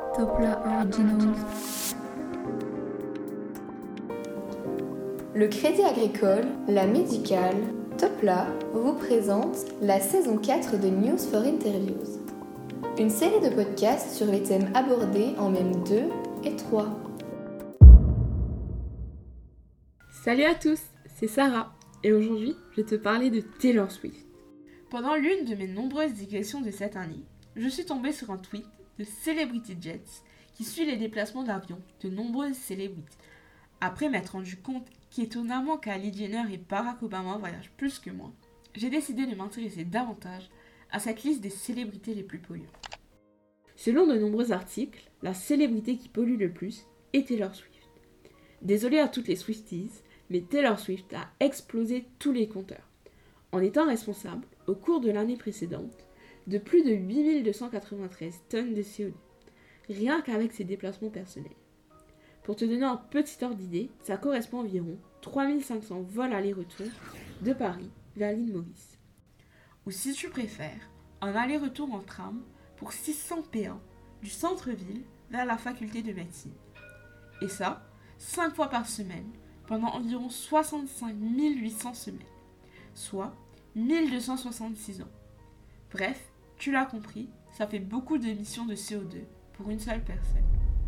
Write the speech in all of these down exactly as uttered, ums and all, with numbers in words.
Topla Originals. Le Crédit Agricole, la Médicale, Topla vous présente la saison quatre de News for Interviews. Une série de podcasts sur les thèmes abordés en même deux et trois. Salut à tous, c'est Sarah et aujourd'hui je vais te parler de Taylor Swift. Pendant l'une de mes nombreuses digressions de cette année, je suis tombée sur un tweet de Celebrity Jets qui suit les déplacements d'avion de nombreuses célébrités. Après m'être rendu compte qu'étonnamment Kylie Jenner et Barack Obama voyagent plus que moi, j'ai décidé de m'intéresser davantage à cette liste des célébrités les plus polluantes. Selon de nombreux articles, la célébrité qui pollue le plus est Taylor Swift. Désolée à toutes les Swifties, mais Taylor Swift a explosé tous les compteurs, en étant responsable, au cours de l'année précédente, de plus de huit mille deux cent quatre-vingt-treize tonnes de C O deux, rien qu'avec ses déplacements personnels. Pour te donner un petit ordre d'idée, ça correspond à environ trois mille cinq cents vols aller-retour de Paris vers l'île Maurice. Ou si tu préfères, un aller-retour en tram pour six cents P un du centre-ville vers la faculté de médecine. Et ça, cinq fois par semaine, pendant environ soixante-cinq mille huit cents semaines, soit mille deux cent soixante-six ans. Bref, tu l'as compris, ça fait beaucoup d'émissions de C O deux pour une seule personne.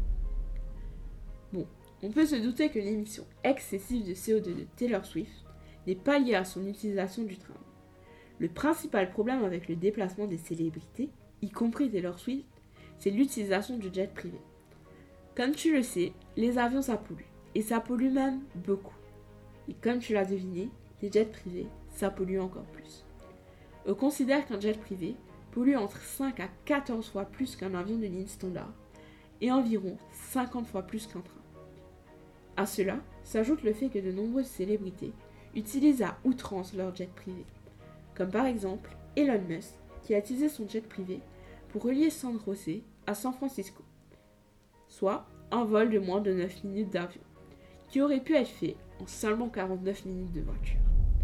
Bon, on peut se douter que l'émission excessive de C O deux de Taylor Swift n'est pas liée à son utilisation du tram. Le principal problème avec le déplacement des célébrités, y compris Taylor Swift, c'est l'utilisation du jet privé. Comme tu le sais, les avions ça pollue, et ça pollue même beaucoup. Et comme tu l'as deviné, les jets privés, ça pollue encore plus. On considère qu'un jet privé pollue entre cinq à quatorze fois plus qu'un avion de ligne standard, et environ cinquante fois plus qu'un train. À cela s'ajoute le fait que de nombreuses célébrités utilisent à outrance leur jet privé, comme par exemple Elon Musk qui a utilisé son jet privé pour relier San José à San Francisco, soit un vol de moins de neuf minutes d'avion, qui aurait pu être fait en seulement quarante-neuf minutes de voiture.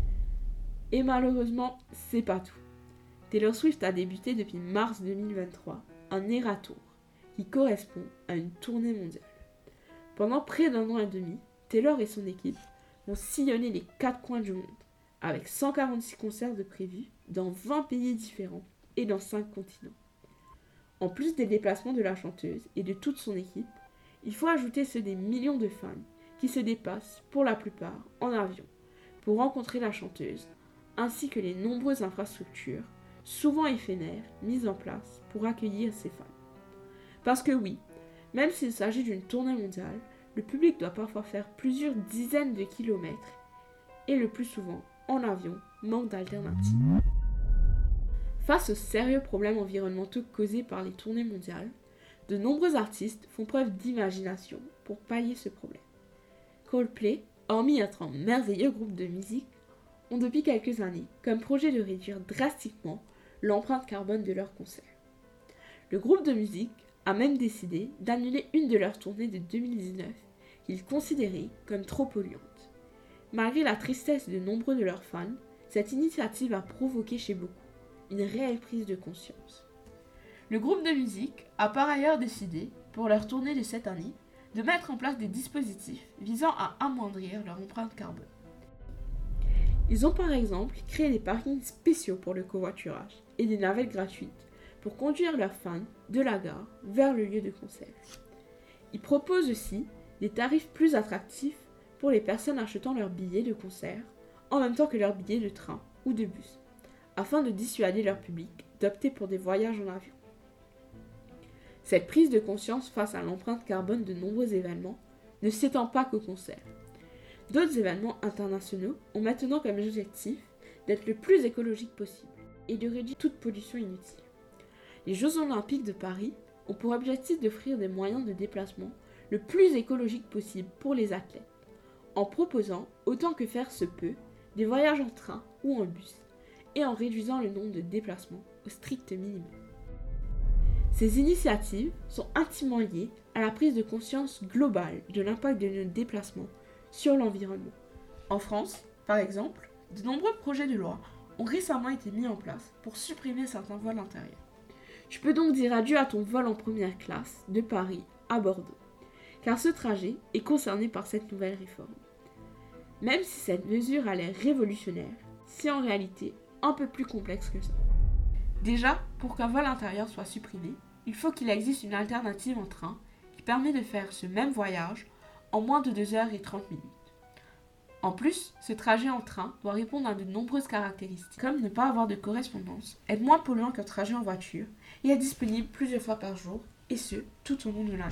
Et malheureusement, c'est pas tout. Taylor Swift a débuté depuis mars deux mille vingt-trois un Eras Tour, qui correspond à une tournée mondiale. Pendant près d'un an et demi, Taylor et son équipe vont sillonner les quatre coins du monde, avec cent quarante-six concerts de prévus dans vingt pays différents et dans cinq continents. En plus des déplacements de la chanteuse et de toute son équipe, il faut ajouter ceux des millions de fans qui se déplacent pour la plupart en avion pour rencontrer la chanteuse, ainsi que les nombreuses infrastructures, souvent éphémères, mises en place pour accueillir ses fans. Parce que oui, même s'il s'agit d'une tournée mondiale, le public doit parfois faire plusieurs dizaines de kilomètres et le plus souvent, en avion, manque d'alternatives. Face aux sérieux problèmes environnementaux causés par les tournées mondiales, de nombreux artistes font preuve d'imagination pour pallier ce problème. Coldplay, hormis être un merveilleux groupe de musique, ont depuis quelques années comme projet de réduire drastiquement l'empreinte carbone de leurs concerts. Le groupe de musique a même décidé d'annuler une de leurs tournées de deux mille dix-neuf qu'ils considéraient comme trop polluante. Malgré la tristesse de nombreux de leurs fans, cette initiative a provoqué chez beaucoup une réelle prise de conscience. Le groupe de musique a par ailleurs décidé, pour leur tournée de cette année, de mettre en place des dispositifs visant à amoindrir leur empreinte carbone. Ils ont par exemple créé des parkings spéciaux pour le covoiturage et des navettes gratuites pour conduire leurs fans de la gare vers le lieu de concert. Ils proposent aussi des tarifs plus attractifs pour les personnes achetant leurs billets de concert en même temps que leurs billets de train ou de bus, afin de dissuader leur public d'opter pour des voyages en avion. Cette prise de conscience face à l'empreinte carbone de nombreux événements ne s'étend pas qu'aux concerts. D'autres événements internationaux ont maintenant comme objectif d'être le plus écologique possible et de réduire toute pollution inutile. Les Jeux Olympiques de Paris ont pour objectif d'offrir des moyens de déplacement le plus écologique possible pour les athlètes, en proposant, autant que faire se peut, des voyages en train ou en bus, et en réduisant le nombre de déplacements au strict minimum. Ces initiatives sont intimement liées à la prise de conscience globale de l'impact de nos déplacements sur l'environnement. En France, par exemple, de nombreux projets de loi ont récemment été mis en place pour supprimer certains vols intérieurs. Tu peux donc dire adieu à ton vol en première classe de Paris à Bordeaux, car ce trajet est concerné par cette nouvelle réforme. Même si cette mesure a l'air révolutionnaire, c'est en réalité un peu plus complexe que ça. Déjà, pour qu'un vol intérieur soit supprimé, il faut qu'il existe une alternative en train qui permet de faire ce même voyage en moins de deux heures trente minutes. En plus, ce trajet en train doit répondre à de nombreuses caractéristiques, comme ne pas avoir de correspondance, être moins polluant qu'un trajet en voiture et être disponible plusieurs fois par jour, et ce, tout au long de l'année.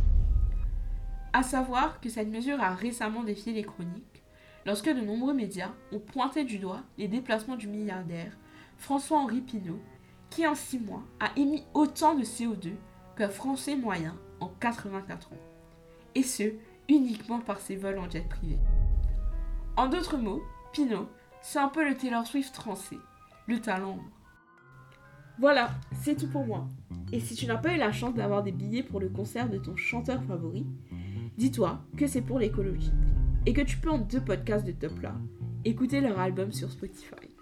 À savoir que cette mesure a récemment défié les chroniques, lorsque de nombreux médias ont pointé du doigt les déplacements du milliardaire François-Henri Pinault, qui en six mois a émis autant de C O deux qu'un Français moyen en quatre-vingt-quatre ans, et ce, uniquement par ses vols en jet privé. En d'autres mots, Pinault, c'est un peu le Taylor Swift français, le talent. Voilà, c'est tout pour moi. Et si tu n'as pas eu la chance d'avoir des billets pour le concert de ton chanteur favori, dis-toi que c'est pour l'écologie, et que tu peux en deux podcasts de Top là écouter leur album sur Spotify.